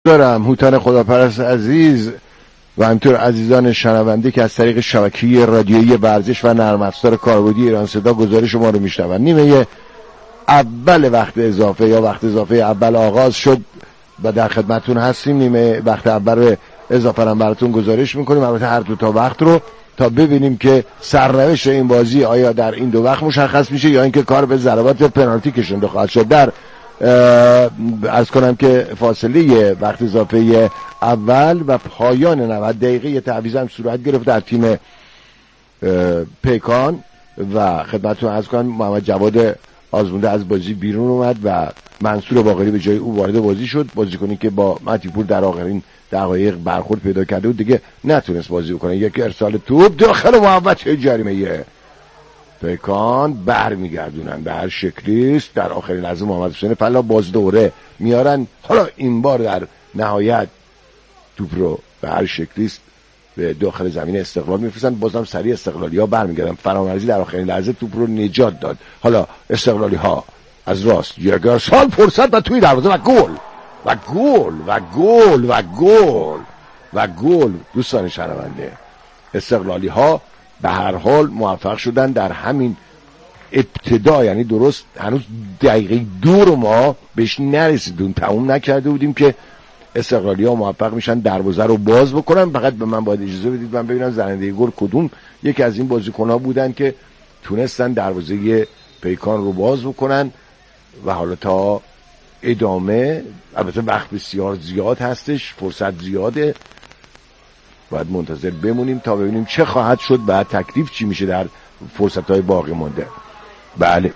دارم هوتن خداپرست عزیز و همینطور عزیزان شنونده که از طریق شبکه رادیویی ورزش و نرم افزار کاربردی ایران صدا گزارش ما رو میشنون. نیمه اول وقت اضافه یا وقت اضافه اول آغاز شد و در خدمتون هستیم. نیمه وقت اول اضافه رو براتون گزارش میکنیم، البته هر دو تا وقت رو، تا ببینیم که سرنوشت این بازی آیا در این دو وقت مشخص میشه یا اینکه کار به ضربات پنالتی کشونده خواهد شد. در عرض کنم که فاصله وقت اضافه اول و پایان 90 دقیقه یه تعویض هم صورت گرفت در تیم پیکان و خدمتتون عرض کنم محمد جواد آزمونده از بازی بیرون اومد و منصور باقری به جای او وارد بازی شد. بازیکنی که با متیپور در آخرین دقایق برخورد پیدا کرده بود دیگه نتونست بازی بکنه. یک ارسال توپ داخل محوطه جریمه پیکان برمیگردونن به هر شکلی است. در آخرین لحظه محمد حسین فلا باز دوره میارن، حالا این بار در نهایت توپ رو به هر شکلی است به داخل زمین استقلال میفرستن. بازم سریع استقلالی ها برمیگردن. فرامرزی در آخرین لحظه توپ رو نجات داد. حالا استقلالی ها از راست یگرسال فرصت و توی دروازه و گل و گل و گل و گل و گل. دوستان شنونده، استقلالی ها به هر حال موفق شدن در همین ابتدا، یعنی درست هنوز دقیقه 2 رو ما بهش نرسیدیم، تموم نکرده بودیم که استقلالی ها موفق میشن دروازه رو باز بکنن. فقط به من باید اجازه بدید من ببینم زننده گل کدوم یکی از این بازیکن‌ها بودن که تونستن دروازه پیکان رو باز بکنن و حالا تا ادامه، البته وقت بسیار زیاد هستش، فرصت زیاده، باید منتظر بمونیم تا ببینیم چه خواهد شد و تکلیف چی میشه در فرصت‌های باقی مونده. بله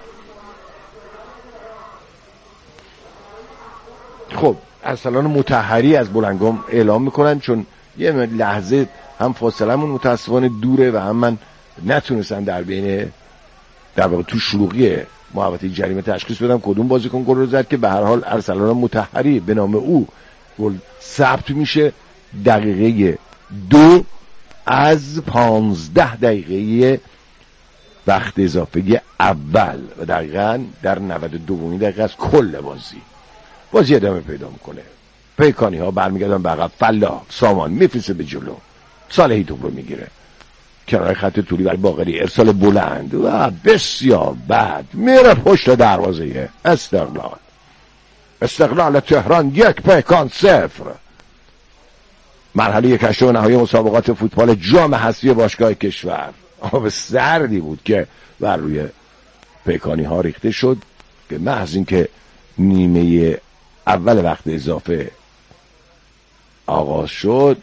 خب ارسلان مطهری از بلنگام اعلام میکنن، چون یه لحظه هم فاصلمون متاسفانه دوره و هم من نتونستم در بین در واقع تو شلوغی محوطه جریمه تشخیص بدم کدوم بازیکن گل رو زد، که به هر حال ارسلان مطهری به نام او گل ثبت میشه. دقیقه 2 از 15 دقیقه وقت اضافه اول و دقیقاً در 92 دقیقه از کل بازی ادامه پیدا میکنه. پیکانی ها برمیگردن به عقب. فلاح سامان میفرسته به جلو، صالحی توپ رو میگیره کنار خط طولی برای باقری، ارسال بلند و بسیار بد میره پشت دروازه استقلال تهران 1 پیکان 0. مرحله 1/8 نهایی مسابقات فوتبال جام حذفی باشگاه کشور. آب سردی بود که بر روی پیکانی ها ریخته شد که محض این که نیمه اول وقت اضافه آغاز شد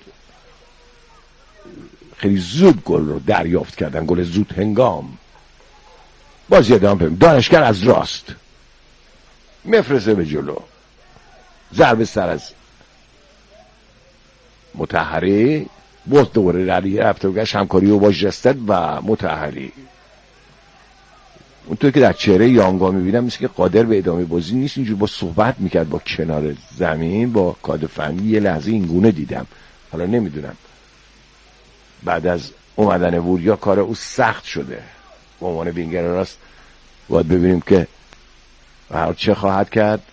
خیلی زود گل رو دریافت کردن، گل زود هنگام. بازی ادامه پیدا. دانشگر از راست میفرسته به جلو، ضربه سر از مطهری، باز دوباره رفته و گشت همکاری و با جستد و مطهری. اونطور که در چهره یانگا میبینم مثل که قادر به ادامه بازی نیست، اینجور با صحبت میکرد با کنار زمین با کادر فنی. یه لحظه این گونه دیدم، حالا نمیدونم بعد از اومدن وریا کار او سخت شده به عنوان وینگر راست. باید ببینیم که چه خواهد کرد.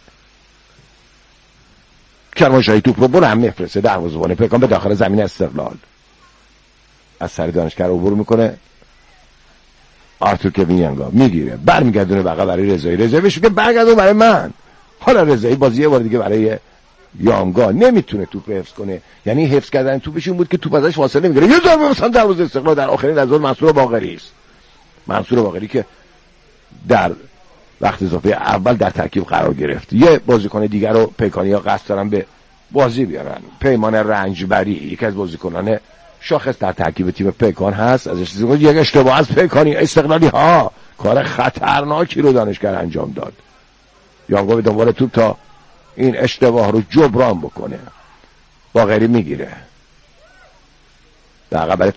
کرمانشاهی توپ رو بلند میفرسته دروازه‌بان پیکان به داخل زمین استقلال، از سر دانشگر عبور میکنه. آرتور کوین یانگا میگیره برمیگردونه بقیه برای رضایی بشه که برگردونه برای من. حالا رضایی بازی یه بار دیگه برای یانگا نمیتونه توپ حفظ کنه، یعنی حفظ کردن توپش این بود که توپ ازش فاصله میگیره. یه ضربه مثلا دروازه استقلال در آخرین لحظه منصور باقری است. منصور باقری که در وقت اضافه اول در ترکیب قرار گرفت. یه بازیکن دیگر رو پیکانی‌ها قصد دارن به بازی بیارن. پیمان رنجبری یکی از بازیکنان شاخص در ترکیب تیم پیکان هست. ازش یک اشتباه از پیکانی استقلالی ها، کار خطرناکی رو دانشگر انجام داد. یانگو به دنبال توپ تا این اشتباه رو جبران بکنه. باقری میگیره در برای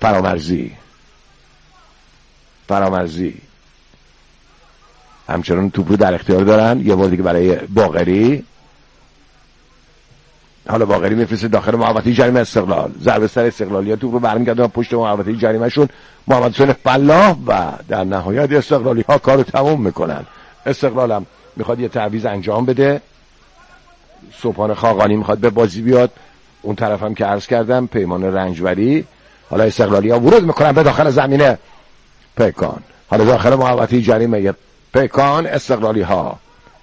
فرامرزی همچنان توپ رو در اختیار دارن. یه بار دیگه برای باقری. حالا باقری میفرسته داخل محوطه جریمه استقلال، ضربه سر استقلالی‌ها توپ رو برمیگردونن پشت محوطه جریمه شون محمد حسین فلاح و در نهایت استقلالی‌ها کارو تموم میکنن. استقلال هم میخواد یه تعویض انجام بده صبحانه خاقانی میخواد به بازی بیاد، اون طرف هم که عرض کردم پیمان رنجبری. حالا استقلالی ها ورود میکنن به داخل زمینه پیکان، حالا داخل محوطه جریمه پیکان استقلالی ها.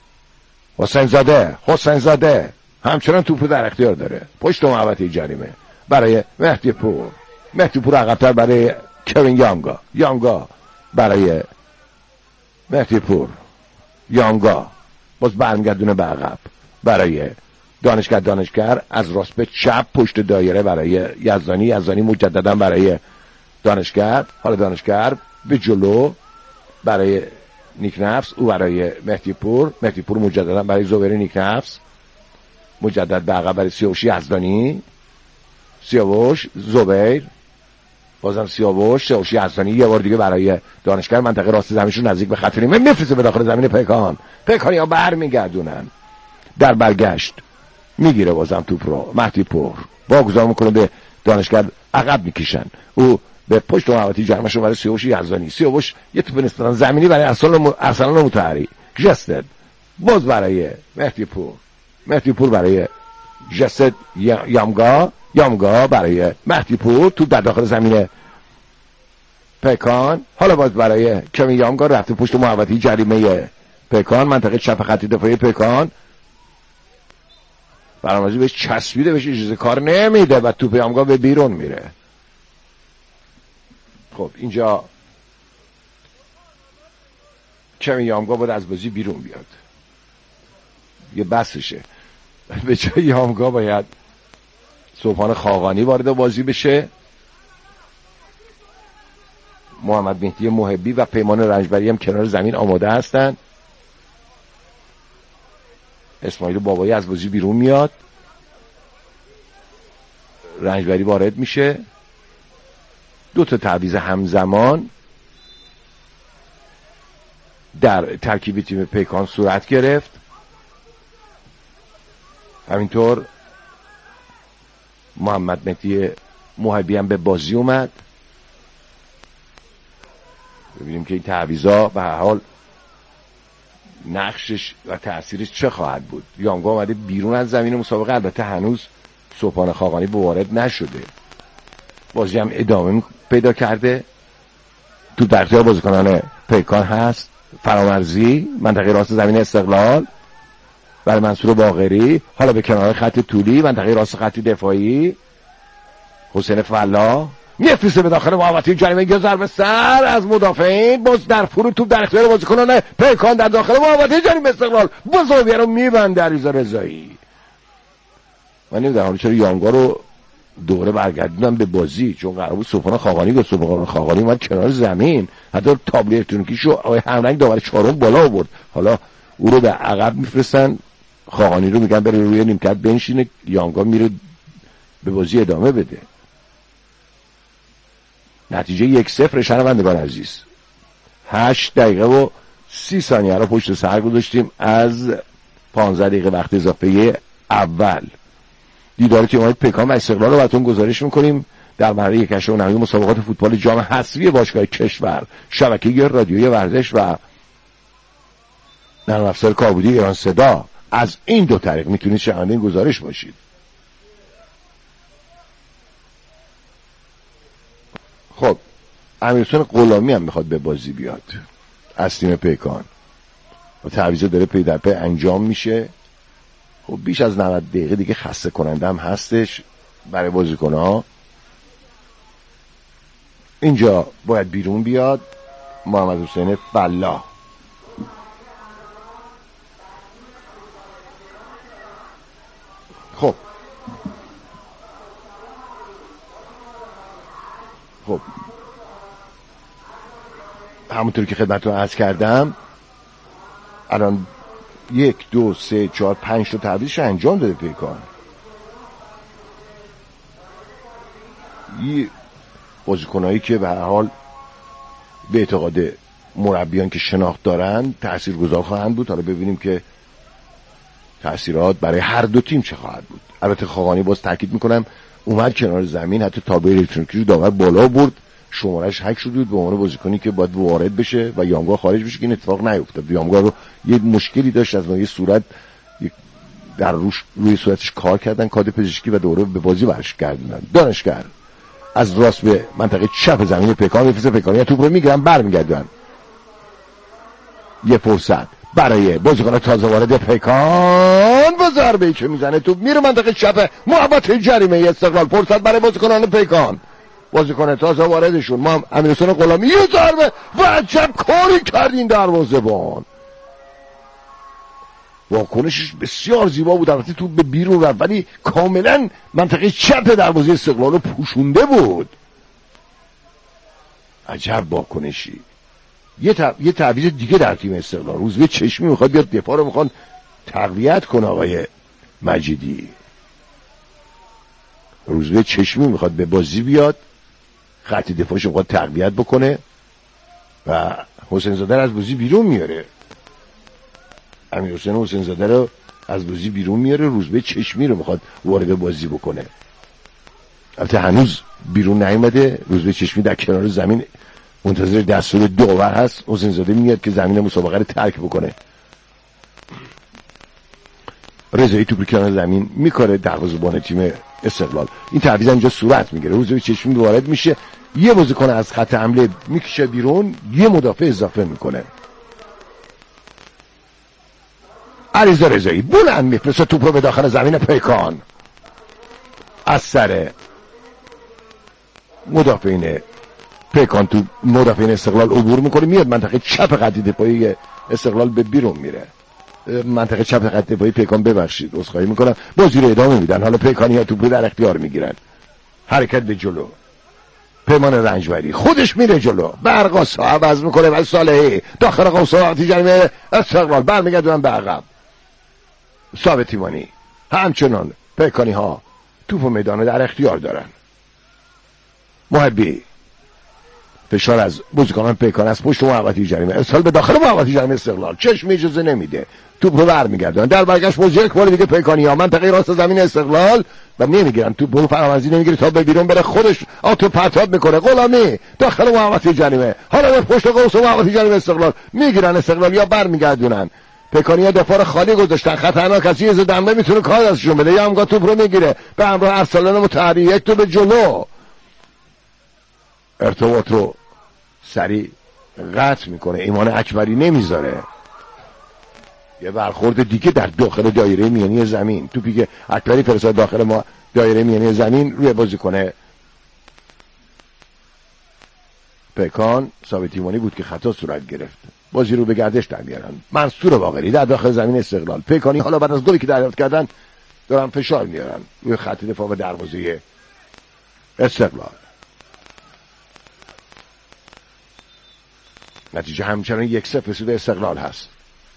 حسین زاده همچنان توپو در اختیار داره پشت محوطه جریمه برای مهدی پور عقب‌تر برای کوین یانگا برای مهدی پور. یانگا باز برمیگردونه به عقب برای دانشگر از راست به چپ پشت دایره برای یزدانی مجددا برای دانشگر. حالا دانشگر به جلو برای نیک نفس، او برای مهدی پور مجددا برای زبیر نیک نفس، مجدد به عقب برای سیاوش یزدانی، سیاوش زبیر، بازم سیاوش یزدانی یه بار دیگه برای دانشگر. منطقه راست زمینشون نزدیک به خط نیمه میفرسته به داخل زمین پیکانی ها برمیگردونن. در برگشت میگیره بازم توپ رو مهدی پور، واگذار میکنه به دانشگر، عقب میکشن، او به پشت محوطه جریمه شو برای سیاوش یزدانی. سیاوش یه توپ نسبتا زمینی برای ارسلان مطهری، جستد باز برای مهدی پور برای جستد یامگا برای مهدی پور، تو در داخل زمین پیکان. حالا باز برای کوین یامگا رفته پشت محوطه جریمه پیکان، منطقه چپ خط دفاعی پیکان. برنامه‌ریزی بهش چسبیده، بهش اجازه کار نمیده و توپ یامگا به بیرون میره. خب اینجا کوین یامگا باید از بازی بیرون بیاد، یه بسشه. به جای یامگا باید صبحانه خاقانی وارد بازی بشه. محمد مهدی محبی و پیمان رنجبری هم کنار زمین آماده هستن. اسماعیل بابایی از بازی بیرون میاد، رنجبری وارد میشه. 2 تا تعویض همزمان در ترکیب تیم پیکان صورت گرفت. همینطور محمد مهدی محبی هم به بازی اومد. ببینیم که این تعویضا به هر حال نقشش و تأثیرش چه خواهد بود. یامگا اومده بیرون از زمین مسابقه، البته هنوز صبحانه خاقانی وارد نشده، بازی هم ادامه پیدا کرده. تو در اختیار بازیکنان پیکان هست فرامرزی، منطقه راست زمین استقلال برای منصور باقری، حالا به کنار خط طولی منطقه راست خط دفاعی حسین فلا میفرسته به داخل محوطه جریمه، یه ضربه سر از مدافعین، باز در فرو توپ در اختیار بازیکنان پیکان در داخل محوطه جریمه استقلال، بازویه رو میبنده علیرضا رضایی. من نمیدونم حالا چرا یانگا رو دوره برگردوندن به بازی، چون قرار بود صبحانه خاقانی اومد کنار زمین، حتی تابلو الکترونیکیشو آقای همرنگ داور 4 بالا آورد، حالا او رو به عقب میفرستن، خاقانی رو میگن بره روی نیمکت بنشینه، یانگا میره به بازی ادامه بده. نتیجه 1-0 شنوندگان عزیز. 8 دقیقه و 30 ثانیه رو پشت سر گذاشتیم از 15 دقیقه وقت اضافه اول. دیدار تیم‌های پیکان و استقلال رو براتون گزارش میکنیم در مرحله 1/8 مسابقات فوتبال جام حذفی باشگاه کشور، شبکه رادیویی ورزش و نرم افزار کاربردی ایران صدا. از این 2 طریق میتونید شنونده این گزارش باشید. خب امیرحسین غلامی هم میخواد به بازی بیاد از تیم پیکان و تعویض داره پی در پی انجام میشه. خب بیش از 90 دقیقه دیگه خسته کننده هم هستش برای بازیکن‌ها. اینجا باید بیرون بیاد محمد حسین فلاح. خب همونطور که خدمتتون عرض کردم الان 1 2 3 4 5 تا تعویضش انجام داده پیکان. یه بازیکنایی که به هر حال به اعتقاد مربیان که شناخت دارن تاثیرگذار خواهند بود. حالا ببینیم که تاثیرات برای هر 2 تیم چه خواهد بود. البته خاقانی باز تاکید میکنم اومد کنار زمین، حتی تابلو الکترونیکی رو داور بالا برد، شمارش هک شده بود به عنوان بازیکنی که باید وارد بشه و یامگا خارج بشه که این اتفاق نیفتاد. یامگا رو یه مشکلی داشت از نوعی صورت در روی صورتش کار کردن، کادر پزشکی، و دوره به بازی برش گردوندن. دانشگر از راست به منطقه چپ زمین پیکان میفرسته، پیکانی توپ رو میگیرن برمیگردن. یه فرصت برای بازیکن تازه وارد پیکان با ضربه‌ای که میزنه توپ میره منطقه چپ محوطه جریمه استقلال. فرصت برای بازیکنان پیکان، بازیکن تازه واردشون ما امیرحسین غلامی، یه ضربه و عجب کاری کردین دروازه‌بان. واکنشش بسیار زیبا بود، البته توپ به بیرون رفت ولی کاملا منطقه چپ دروازه استقلال رو پوشونده بود. عجب واکنشی. یه تعویض دیگه در تیم استقلال، روزبه چشمی میخواد بیاد دفاع رو میخوان تقویت کنه. آقای مجیدی، روزبه چشمی میخواد به بازی بیاد، خط دفاعش میخواد تقویت بکنه و حسین زاده رو از بازی بیرون میاره. امیرحسین حسین زاده رو از بازی بیرون میاره، روزبه چشمی رو میخواد وارد بازی بکنه. البته هنوز بیرون نیومده، روزبه چشمی در کنار زمین منتظر دستور داور هست. حسین زاده میاد که زمین مسابقه رو ترک بکنه. رضایی توپ کنار زمین میکاره دروازه‌بان تیم استقلال. این تعویض اینجا صورت میگیره، روزبه چشمی وارد میشه، یه بازیکن از خط حمله میکشه بیرون، یه مدافع اضافه میکنه. علیرضا رضایی بلند میفرسته توپ رو به داخل زمین پیکان، از سر مدافعین پیکان تو مدافعین استقلال عبور میکنه، میاد منطقه چپ خط دفاعی استقلال به بیرون میره. منطقه چپ خط دفاعی پیکان، ببخشید عذرخواهی میکنم، بازی رو ادامه میدن. حالا پیکانی‌ها توپ در اختیار میگیرن، حرکت به جلو. پیمان رنجبری خودش میره جلو، برقاسا عوض میکنه و صالحی داخل قوس وقتی جریمه استقلال برمیگردن به عقب. ثابت تیمانی همچنان پیکانی ها توپ و میدان در اختیار دارن. محبی فشار از بازیکنان پیکان از پشت محوطه جریمه ارسال به داخل محوطه جریمه استقلال، چشم اجازه نمیده، توپ رو برمیگردن. در برگشت باز یک بار دیگه پیکانی ها منطقه راست زمین استقلال و نمیگیرن، توپ رو فرامرزی نمیگیره تا به بیرون بره، خودش آتو پرتاب میکنه. غلامی داخل محوطه جریمه، حالا به پشت قوس محوطه جریمه استقلال میگیرن، استقلال یا برمیگردونن. پیکانی‌ها دفاع رو خالی گذاشتن، خطرناک است، یه دنبه میتونه کار ازشون بده، یا همگاه توپ رو میگیره به همراه ارسلان مطهری، یک تو به جلو، ارتباط رو سریع قطع میکنه، ایمان اکبری نمیذاره. یه برخورد دیگه در داخل دایره میانی زمین، توپی که اکبری فرستاد داخل ما دایره میانی زمین روی بازیکن پیکان ثابت تیمانی بود که خطا صورت گرفت. بازی رو به گردش در میارن. منصور باقری در داخل زمین استقلال، پیکانی حالا بعد از گلی که دریافت کردن دارن فشار میارن روی خط دفاع و دروازه استقلال. نتیجه همچنان 1-0 رسیده استقلال هست.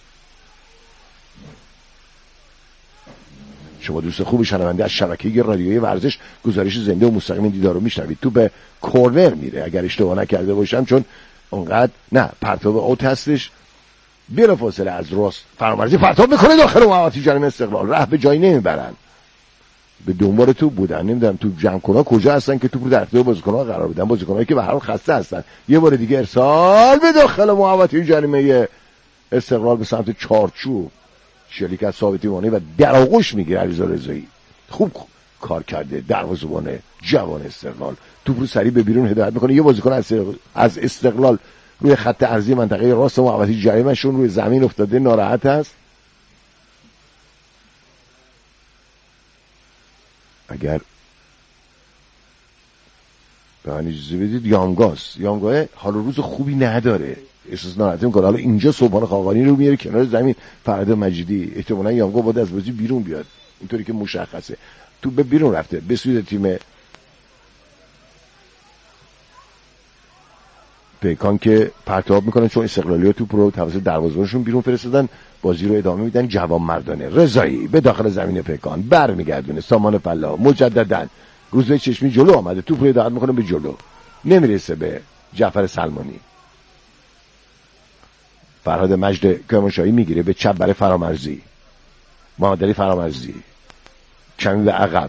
شما دوست خوب شنونده از شبکه رادیویی ورزش گزارش زنده و مستقیم دیدار رو میشنوید. تو به کورنر میره اگر اشتباه نکرده باشم، چون اونقدر نه پرتاب اوت هستش. بلافاصله از راست فرامرزی پرتاب میکنه داخل محوطه جریمه استقلال، راه به جایی نمیبرن، به دنبال توپ بودن. نمیدونم توپ جمع کنها کجا هستن که توپ رو در اختیار بازیکن‌ها قرار بدن، بازیکنایی که به هر حال خسته هستن. یه بار دیگه ارسال به داخل محوطه جریمه استقلال به سمت چارچوب، شلیک از ثابت تیمانی و در آغوش میگیره علیرضا رضایی. خوب کار کرده دروازه‌بان جوان استقلال، توپ رو سریع به بیرون هدایت میکنه. یه بازیکن از استقلال روی خط عرضی منطقه راست محوطه جریمه شون روی زمین افتاده، ناراحت است. اگر به من اجازه بدید، یامگاه حال روز خوبی نداره، احساس ناراحتی میکنه. حالا اینجا صبحانه خاقانی رو میاره کنار زمین، فرهاد مجیدی احتمالاً یامگاه باید از بازی بیرون بیاد، اینطوری که مشخصه. تو به بیرون رفته به سوی تیم پیکان که پرتاب میکنن، چون استقلالی‌ها توپ رو توسط دروازه‌بانشون بیرون فرستادن. بازی رو ادامه میدن. جوان مردانه رضایی به داخل زمین پیکان برمیگردونه، سامان فلاح مجددا روزبه چشمی جلو آمده، توپ رو هدایت میکنه به جلو، نمیرسه به جعفر سلمانی. فرهاد مجد کرمانشاهی میگیره به چپ برای فرامرزی، محمد علی فرامرزی کمی به عقب،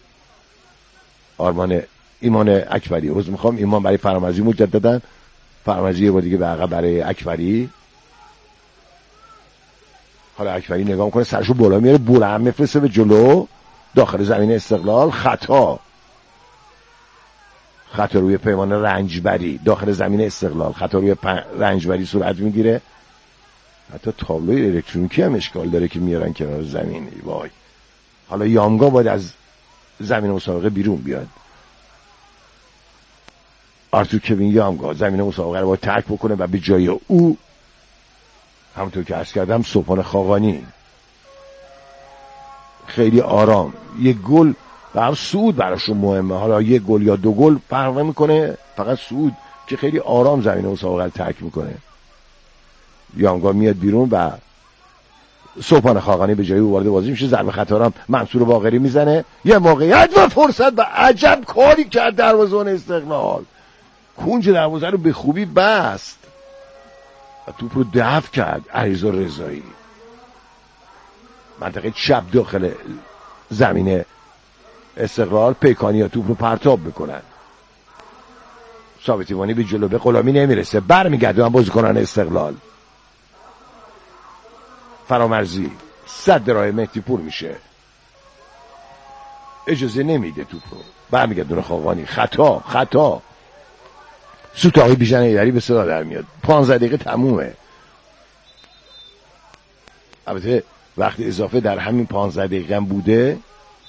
ایمان اکبری ایمان برای فرامرزی مجددا، فرامرزی یه بار دیگه به عقب برای اکبری، حالا اکبری نگاه میکنه، سرشو بالا میاره، بلند میفرسته به جلو داخل زمین استقلال. خطا روی پیمان رنجبری داخل زمین استقلال، خطا روی رنجبری صورت میگیره. حتی تابلوی الکترونیکی هم اشکال داره که میارن کنار زمین. وای، حالا یامگا باید از زمین مسابقه بیرون بیاد. آرتور کوین یامگا زمین مسابقه رو باید ترک بکنه و به جای او همونطور که عرض کردم سوپان خاقانی خیلی آرام یک گل و صعود براشون مهمه. حالا یک گل یا دو گل فرق میکنه، فقط صعود که خیلی آرام زمین مسابقه رو ترک میکنه. یامگا میاد بیرون و سوپان خاقانی به جای او وارد بازی میشه. ضربه خطا هم منصور باقری میزنه. یه موقعیت و فرصت و عجب کاری کرد دروازه‌بان استقلال، کنج دروازه رو به خوبی بست و توپ رو دفع کرد. علیرضا رضایی منطقه چپ داخل زمین استقلال، پیکانیا توپ رو پرتاب میکنن. ثابتیوانی به جلو به غلامی نمیرسه، برمیگردن بازیکنان استقلال. فرامرزی صد راه مهدی پور میشه، اجازه نمیده توپ رو، برمیگردونه خاقانی. خطا سوت آقای بیژن ایدری به صدا در میاد. 15 دقیقه تمومه. البته وقت اضافه در همین 15 دقیقه هم بوده.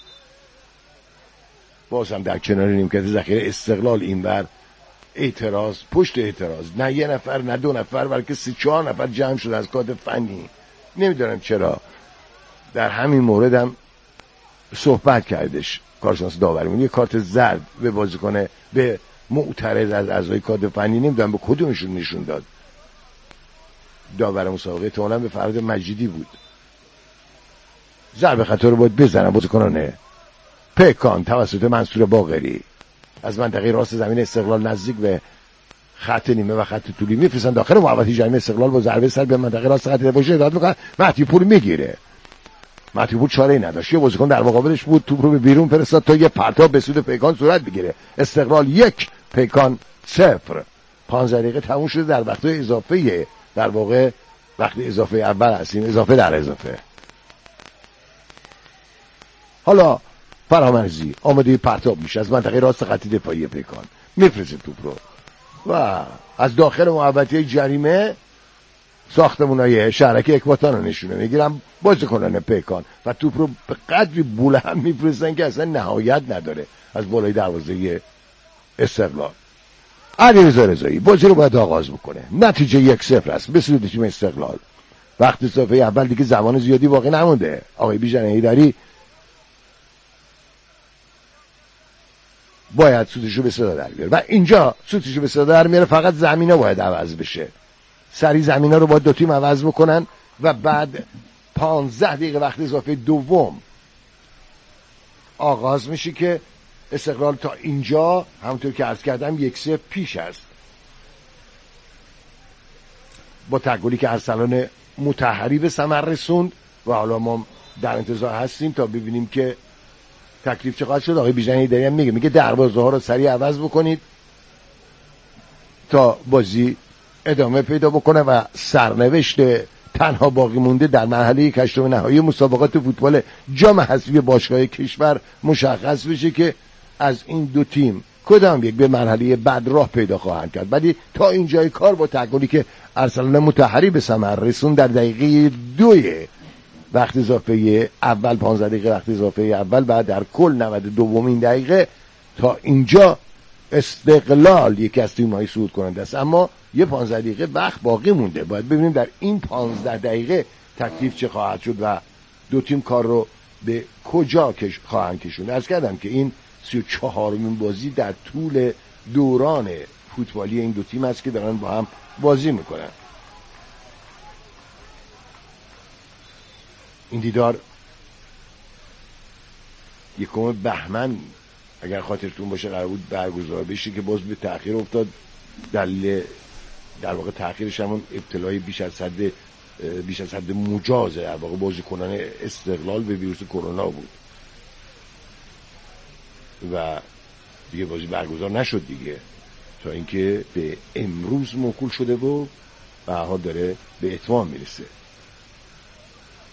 باز هم در کنار نیمکت ذخیره استقلال اینور اعتراض پشت اعتراض، نه یه نفر نه دو نفر بلکه 3-4 نفر جمع شد از کادر فنی. نمیدونم چرا. در همین مورد هم صحبت کردش کارشناس داوری، یه کارت زرد به بازیکن به معترض از اعضای کادر فنی نمیدونم به کدومشون نشون داد. داور مسابقه احتمالاً به فراد مجیدی بود. ضربه خطا رو باید بزنن بازیکنان پیکان توسط منصور باقری از منطقه راست زمین استقلال نزدیک به خط نیمه و خط طولی میفرستن داخل محوطه جریمه استقلال. با ضربه سر به منطقه راست خط دفاعی ارائه میکنن. مهدی پور میگیره. مهدی پور چاره‌ای نداشت، یه بازیکن در مقابلش بود، توپ رو به بیرون فرستاد تا یه پرتاب به سود پیکان صورت بگیره. استقلال 1 پیکان 0. 15 دقیقه تموم شده. در وقت اضافه، در واقع وقت اضافه اول هستیم، اضافه در اضافه. حالا فرامرزی آماده پرتاب میشه از منطقه راست خط دفاعی پیکان، میفرسته توپ رو و از داخل محوطه جریمه ساختمونای شهرک اکباتان رو نشونه میگیرن بازیکنان پیکان و توپ رو به قدری بلند میفرستن که اصلا نهایت نداره از بالای دروازه استقلال. علیرضا رضایی بازی رو باید آغاز بکنه. نتیجه 1-0 است به سود تیم استقلال. وقت اضافه اول دیگه زمان زیادی باقی نمونده. آقای بیژن ایدری باید سوتشو به صدا در بیاره و اینجا سوتشو به صدا در میاره. فقط زمینه باید عوض بشه. سری زمینه رو باید دو تیم عوض بکنن و بعد 15 دقیقه وقت اضافه دوم آغاز میشه که استقلال تا اینجا همونطور که عرض کردم 1-0 پیش است با تگلی که ارسلان مطهری به ثمر رسوند و حالا ما در انتظار هستیم تا ببینیم که تکلیف چقدر شد. آقای بیژن ایدری هم میگه دروازه ها رو سریع عوض بکنید تا بازی ادامه پیدا بکنه و سرنوشت تنها باقی مونده در مرحله 8 نهایی مسابقات فوتبال جام حذفی باشگاه کشور مشخص بشه که از این دو تیم کدام یک به مرحله بعد راه پیدا خواهند کرد. ولی تا اینجای کار با تگلی که ارسلان مطهری به ثمر رسون در دقیقه 2 وقت اضافه اول، 15 دقیقه وقت اضافه اول، بعد در کل 92مین دقیقه تا اینجا استقلال یکی از تیم‌های صعود کننده است. اما یه 15 دقیقه وقت باقی مونده. باید ببینیم در این 15 دقیقه تکلیف چه خواهد شد و دو تیم کار رو به کجا خواهند کشوند. عرض کردم که این 34مین بازی در طول دوران فوتبالی این دو تیم است که دارن با هم بازی میکنن. این دیدار 1 بهمن اگر خاطرتون باشه قرار بود برگزار بشه که باز به تأخیر افتاد. دلیل در واقع تأخیرش همون ابتلای بیش از حد مجازه در واقع بازیکنان استقلال به ویروس کرونا بود و دیگه بازی برگزار نشد دیگه تا اینکه به امروز موکول شده و به حال داره به اتمام میرسه.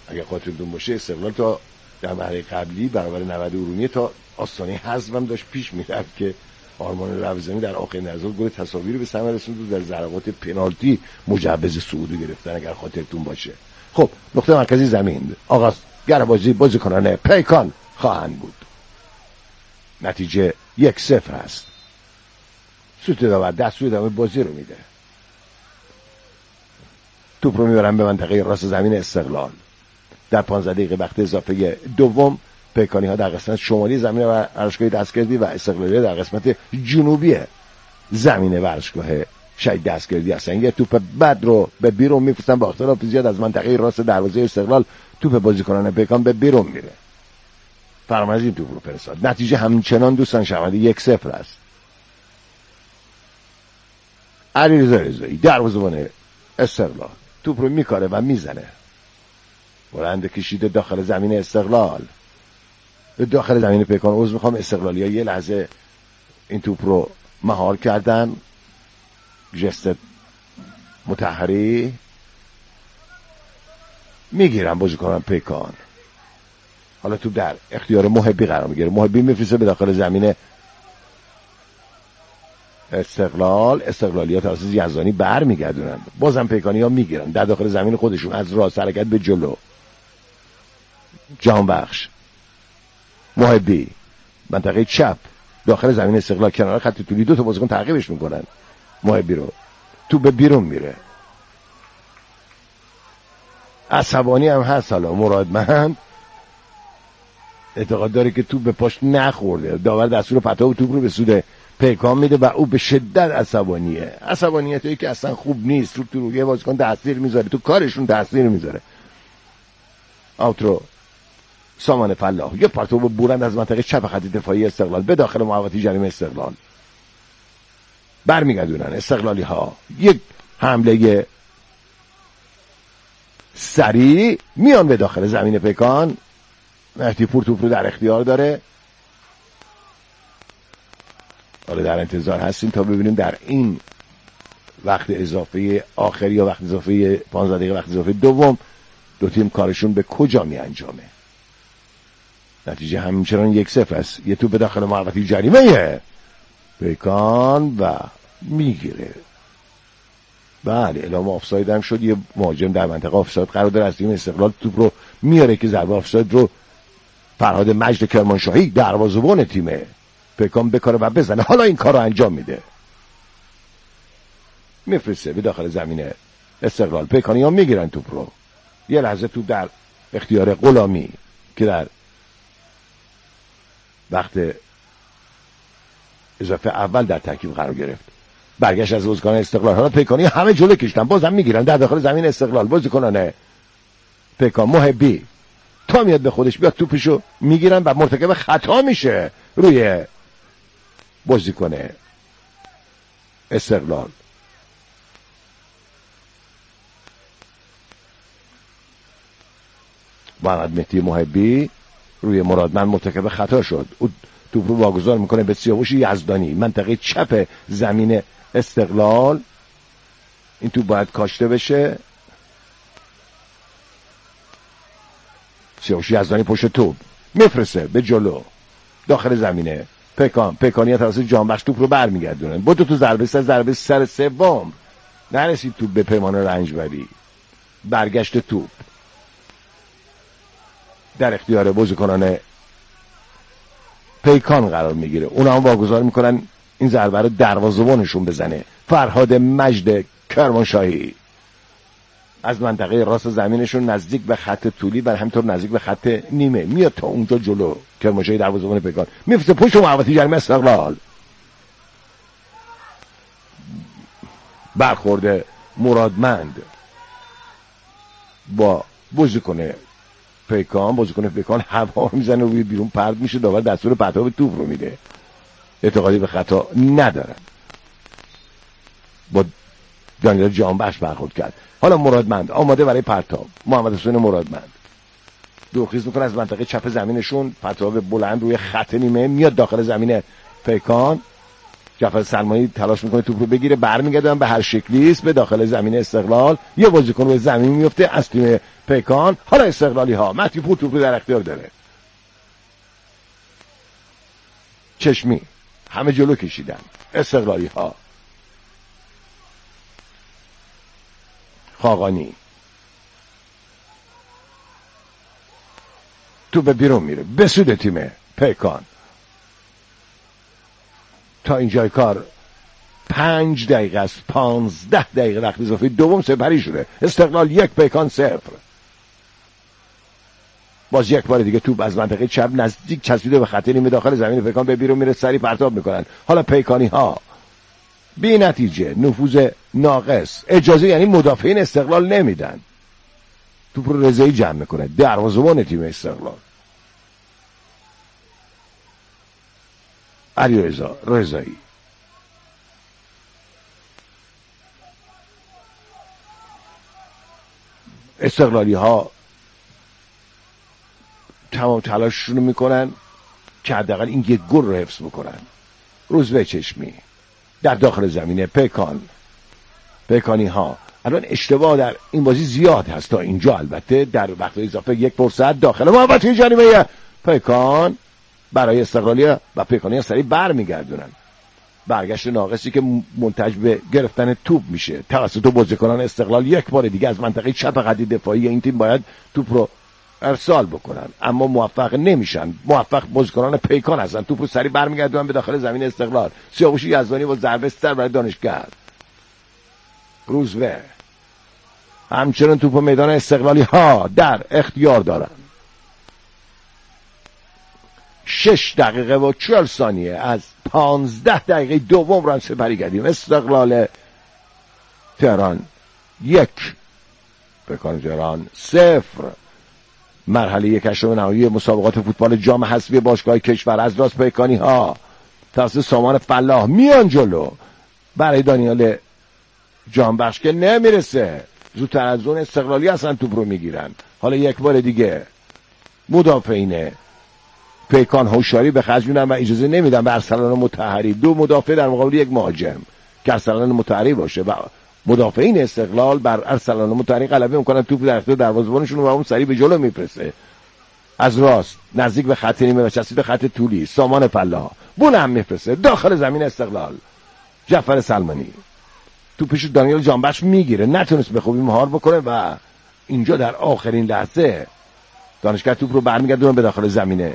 اگه خاطرتون باشه استقلال تا در مرحله قبلی برابر 90 ارومیه تا آستانه حذف هم داشت پیش میرفت که آرمان رفزنی در آخرین لحظات گل تساوی رو به ثمر رسوند و در ضربات پنالتی مجوز صعود گرفتن اگر خاطرتون باشه. خب نقطه مرکزی زمین آغازگر بازیکنان پیکان خواهند بود. نتیجه 1-0 هست. سوت داور دستور ادامه بازی رو میده. توپ رو میبرن به منطقه راست زمین استقلال. در 15 دقیقه وقت اضافه دوم پیکانی ها در قسمت شمالی زمین ورزشگاه دستگردی و استقلالی در قسمت جنوبی زمین ورزشگاه شهید دستگردی هستن. یه توپ بد رو به بیرون میفرستن با اختلاف زیاد از منطقه راست دروازه استقلال. توپ بازیکنان پیکان به بیرون میره. فرمان این توپ رو فرستاد. نتیجه همچنان دوستان شمالی 1-0 است. علیرضا رضایی دروازه‌بان استقلال توپ رو میکاره و میزنه. بلند کشیده داخل زمین استقلال، داخل زمین پیکان. عذر میخوام، استقلالی‌ها یه لحظه این توپ رو مهار کردن. جست مطهری میگیرن بازیکنان پیکان. حالا توپ در اختیار محبی قرار میگیره. محبی میفرسته به داخل زمین استقلال. استقلالی‌ها توسط یزدانی برمیگردونن. بازم پیکانی‌ها میگیرن در داخل زمین خودشون. از راست حرکت به جلو. جهانبخش محبی منطقه چپ داخل زمین استقلال کنار خط طولی دو تا بازیکن تعقیبش میکنن محبی رو. تو به بیرون میره. عصبانی هم هست. حالا مرادمند اعتقاد داره که توپ به پاش نخورده. داور دستور پرتاب توپ رو به سود پیکان میده و او به شدت عصبانیه. عصبانیتی که اصلا خوب نیست. رو تو روی بازیکن تاثیر میذاره، تو کارشون تاثیر میذاره. آوترو سامان فلاح یه پرتاب بورند از منطقه چپ خط دفاعی استقلال به داخل محوطه جریمه استقلال. برمیگردونن استقلالی ها. یک حمله سریع میان به داخل زمین پیکان. مهدی پور توپ رو در اختیار داره. حالا در انتظار هستیم تا ببینیم در این وقت اضافه آخری یا وقت اضافه 15 دقیقه وقت اضافه دوم دو تیم کارشون به کجا می انجامه. نتیجه همچنان 1-0 است. یه توپ به داخل محوطه جریمه پیکان و میگیره. بله اعلام آفساید هم شد. یه مهاجم در منطقه آفساید قرار داره از تیم استقلال توپ رو میاره که ضربه آفساید رو فرهاد مجد کرمانشاهی دروازه‌بان تیم پیکان بکاره و بزنه. حالا این کار رو انجام میده. میفرسته به داخل زمین استقلال. پیکانی ها میگیرن توپ رو. یه لحظه توپ در اختیار غلامی که در وقت اضافه اول در ترکیب قرار گرفت. برگشت از بازیکنان استقلال. حالا پیکانی همه جلو کشتن. بازم میگیرن در داخل زمین استقلال. بازیکنان پیکان محبی تا میاد به خودش بیاد توپشو میگیرن و مرتکب خطا میشه روی بازیکن استقلال. محمد مهدی محبی روی مرادمند مرتکب خطا شد. او توپ رو واگذار میکنه به سیاوش یزدانی منطقه چپ زمین استقلال. این توپ باید کاشته بشه. سیاوش یزدانی پشت توپ میفرسته به جلو داخل زمینه. پیکانی توسط جانبخش توپ رو برمیگردونن. با تو ضربه سر سوم نرسید توپ به پیمان رنجبری. برگشت توپ در اختیار بازیکنان پیکان قرار میگیره. اونا هم واگذار میکنن این ضربه رو دروازه‌بانشون بزنه. فرهاد مجد کرمانشاهی از منطقه راست زمینشون نزدیک به خط طولی و همینطور نزدیک به خط نیمه میاد تا اونجا جلو. کرمانشاهی دروازه‌بان پیکان میفته پشت محوطه جریمه استقلال. برخورد مرادمند با بازیکن پیکان هوا میزنه روی بیرون پرت میشه. داور دستور پرتاب توپ رو میده. اعتقادی به خطا ندارن. با دانیال جانبخش برخورد کرد. حالا مرادمند آماده برای پرتاب. محمد حسین مرادمند دورخیز میکنه از منطقه چپ زمینشون. پرتاب بلند روی خط نیمه میاد داخل زمین پیکان. جعفر سلمانی تلاش میکنه توپ رو بگیره، برمیگردن به هر شکلی است به داخل زمین استقلال. یه بازیکن روی زمین میفته از تیم پیکان. حالا استقلالی ها مهدی پور توپ رو در اختیار داره. چشمی همه جلو کشیدن استقلالی ها. خاقانی تو به بیرون میره به سود تیم پیکان. تا اینجای کار 5 دقیقه است، 15 دقیقه وقت اضافه دوم سپری شده. استقلال 1 پیکان 0. باز یک بار دیگه توپ از منطقه چپ نزدیک چسبیده به خط نیمه داخل زمین پیکان به بیرون میره، سری پرتاب میکنن. حالا پیکانی ها بی نتیجه، نفوذ ناقص، اجازه یعنی مدافعین استقلال نمیدن. توپ رو رضایی جمع میکنه، دروازه‌بان تیم استقلال علیرضا رضایی. استقلالی ها تمام تلاششون رو میکنن که حداقل این یک گل رو حفظ بکنن. روزبه چشمی در داخل زمینه پیکانی ها. الان اشتباه در این بازی زیاد هست تا اینجا. البته در وقت اضافه 1 فرصت داخل محوطه جریمه پیکان برای استقلالی و پیکانی ها سریع برمیگردونن. برگشت ناقصی که منتج به گرفتن توپ میشه توسط بازیکنان استقلال. یک بار دیگه از منطقه چپ خط دفاعی این تیم باید توپ رو ارسال بکنن اما موفق نمیشن. موفق بازیکنان پیکان هستن. توپ رو سریع برمیگردونن به داخل زمین استقلال. سیاوش یزدانی با ضربه سر برای دانشگر. روزبه همچنان توپ میدان استقلالی ها در اختیار دارن. 6 دقیقه و 40 ثانیه از 15 دقیقه دوم رو سپری کردیم. استقلال تهران 1 پیکان تهران 0. مرحله 1 نهایی مسابقات فوتبال جام حذفی باشگاه کشور. از راست پیکانی ها توسط سامان فلاح میان جلو برای دانیال جانبخش که نمیرسه. زودتر از اون استقلالی اصلا توپ رو میگیرن. حالا یک بار دیگه مدافعین پیکان هوشیاری به خرج میدن و اجازه نمیدن به ارسلان مطهری، 2 مدافع در مقابل 1 مهاجم که ارسلان مطهری باشه و مدافعین استقلال بر ارسلان مطهری غلبه میکنن. توپ در اختیار دروازه‌بانشون و اون سریع به جلو میپرسه. از راست نزدیک به خط نیمه و چسبیده خط طولی سامان فلاح بلند میپرسه داخل زمین استقلال. جعفر سلمانی توپش دانیال جانبخش میگیره، نتونست به خوبی مهار بکنه و اینجا در آخرین لحظه دانشگر توپ رو برمیگردونه به داخل زمینه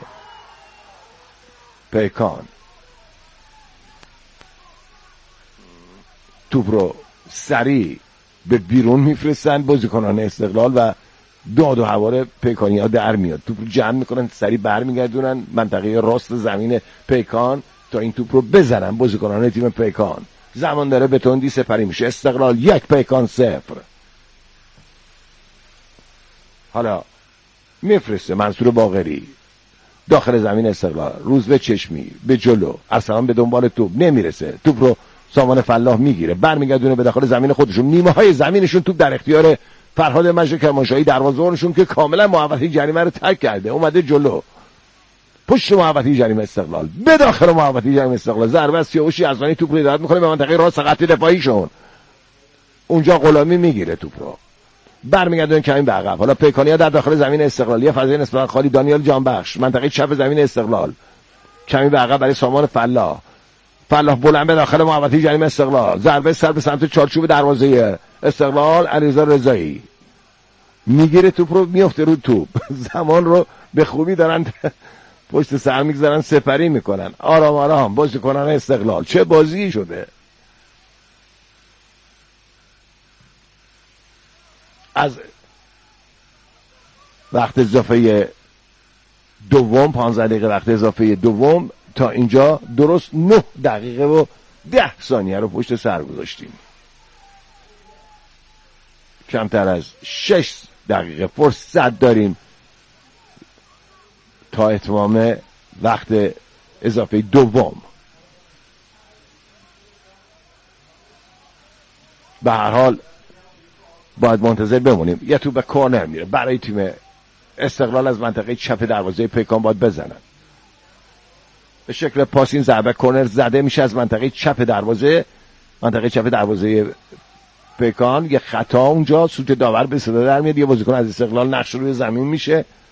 پیکان. توپ رو سریع به بیرون میفرستن بازیکنان استقلال و داد و هوار پیکانی ها در میاد. توپ رو جمع میکنن، سریع برمیگردونن منطقه راست زمین پیکان تا این توپ رو بزنن بازیکنان تیم پیکان. زمان داره به تندی سپری میشه. استقلال 1 پیکان 0. حالا میفرسته منصور باقری داخل زمین استقلال. روزبه چشمی به جلو، ارسلان به دنبال توپ نمیرسه. توپ رو سامان فلاح میگیره، برمیگردونه به داخل زمین خودشون. نیمه های زمینشون توپ در اختیار فرهاد مجد کرمانشاهی دروازه‌بانشون که کاملا محوطه جریمه رو ترک کرده اومده جلو. پشت محوطه جریمه استقلال، به داخل محوطه جریمه استقلال. ضربه از سیاوش یزدانی توپ رو هدایت میکنه به منطقه راست خط دفاعیشون. اونجا غلامی میگیره توپ رو، برمیگردن کمی به عقب. حالا پیکانیا در داخل زمین استقلالی فضای نسبتا خالی. دانیال جانبخش منطقه چپ زمین استقلال کمی به عقب برای سامان فلاح بلند به داخل محوطه جریمه استقلال. ضربه سر به سمت چارچوب دروازه استقلال. علیرضا رضایی میگیره توپ رو، میفته رو توپ. زمان رو به خوبی دارن پشت سر میگذارن، سپری میکنن آرام آرام بازیکنان استقلال. چه بازی شده. از وقت اضافه دوم 15 دقیقه وقت اضافه دوم تا اینجا درست 9 دقیقه و 10 ثانیه رو پشت سر گذاشتیم. کمتر از 6 دقیقه فرصت داریم تا اتمام وقت اضافه دوم. به هر حال باید منتظر بمونیم. یه توپ به کورنر میره برای تیم استقلال از منطقه چپ دروازه پیکان باید بزنن. به شکل پاس این ضربه کورنر زده میشه از منطقه چپ دروازه پیکان. یه خطا اونجا، سوت داور به صدا در میاد، یه بازیکن از استقلال نقش روی زمین میشه.